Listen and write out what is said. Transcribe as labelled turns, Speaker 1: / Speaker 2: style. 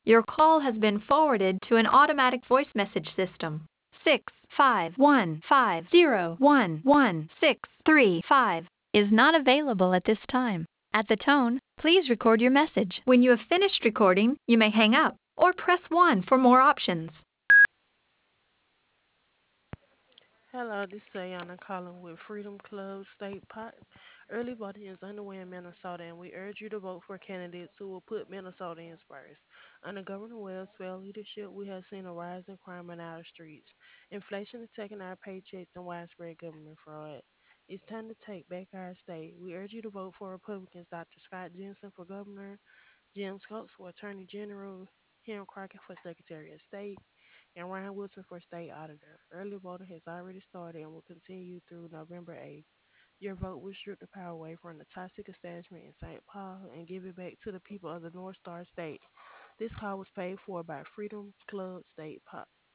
Speaker 1: Your call has been forwarded to an automatic voice message system. 65150111635 is not available at this time. At the tone, please record your message. When you have finished recording, you may hang up or press 1 for more options.
Speaker 2: Hello, this is Ayana calling with Freedom Club State Pot. Early voting is underway in Minnesota, and we urge you to vote for candidates who will put Minnesotans first. Under Governor Wells' failed leadership, we have seen a rise in crime in our streets. Inflation is taking our paychecks and widespread government fraud. It's time to take back our state. We urge you to vote for Republicans Dr. Scott Jensen for governor, Jim Scopes for attorney general, Henry Crockett for secretary of state, and Ryan Wilson for state auditor. Early voting has already started and will continue through November 8th. Your vote will strip the power away from the toxic establishment in St. Paul and give it back to the people of the North Star State. This call was paid for by Freedom Club State Pop.